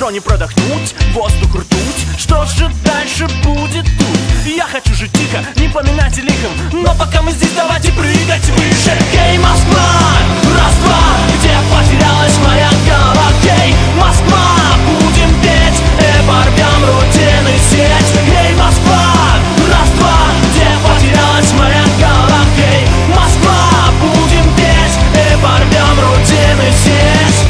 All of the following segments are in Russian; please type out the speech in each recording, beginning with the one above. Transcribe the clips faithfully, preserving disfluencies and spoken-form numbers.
но не продохнуть. Воздух ртуть, что же дальше будет тут? Я хочу жить тихо, не поминать и лихом, но пока мы здесь, давайте прыгать выше. Хей, Москва, раз-два, где потерялась моя голова? Хей, Москва, будем петь и порвем рутины сеть. Хей, Москва, раз-два, где потерялась моя голова? Хей, Москва, будем петь и порвем рутины сеть.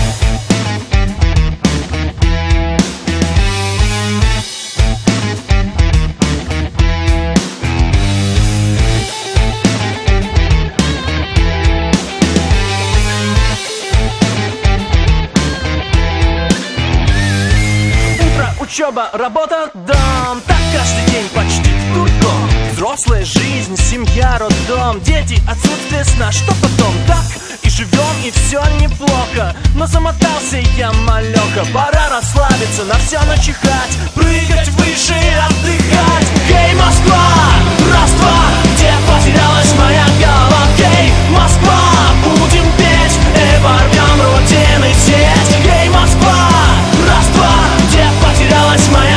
Учеба, работа, дом, так каждый день почти кругом. Взрослая жизнь, семья, роддом, дети, отсутствие сна, что потом? Так и живем, и все неплохо, но замотался я малёка. Пора расслабиться, на все начихать, прыгать выше и отдыхать. Хей, Москва, раз-два, где потерялась моя голова? Хей, Москва, будем петь и порвем рутины сеть. Хей, Москва, раз-два, где потерялась моя